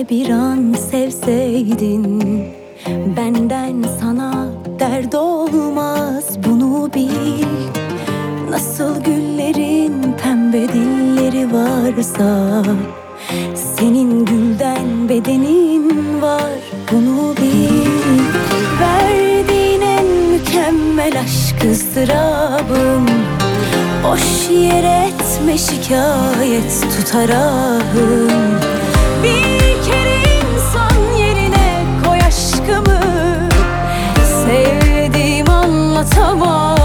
bir an sevseydin, benden sana dert olmaz, bunu bil. Nasıl güllerin pembe dilleri varsa, senin gülden bedenin var, bunu bil. Verdiğin en mükemmel aşk ızdırabım, boş yere etme şikayet, tutar ahım. Bir kere insan yerine koy aşkımı, sevdiğim anlatamadım.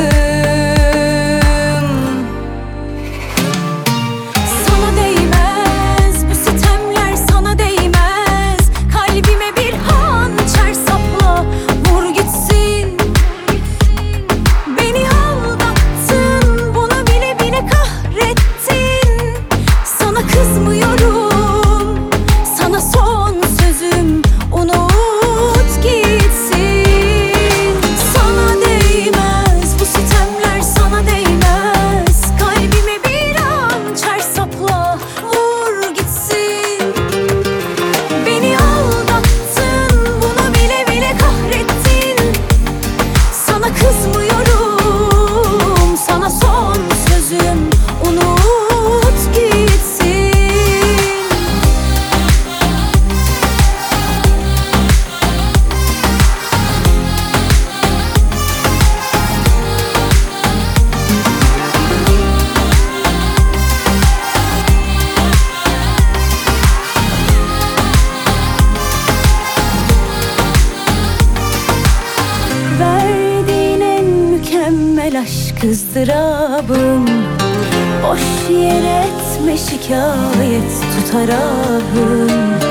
Sana değmez bu sitemler, sana değmez. Kalbime bir hançer sapla, vur gitsin. Beni aldattın, bunu bile bile kahrettin. Sana kızmıyorum, sana son sözüm, unut gitsin. Sana değmez bu sitemler, sana değmez. Kalbime bir hançer sapla, vur gitsin. Beni aldattın, bunu bile bile kahrettin. Sana kızmıyorum, sana son sözüm, unut gitsin. Verdiğin en mükemmel aşk ızdırabım, boş yere etme şikayet, tutar ahım.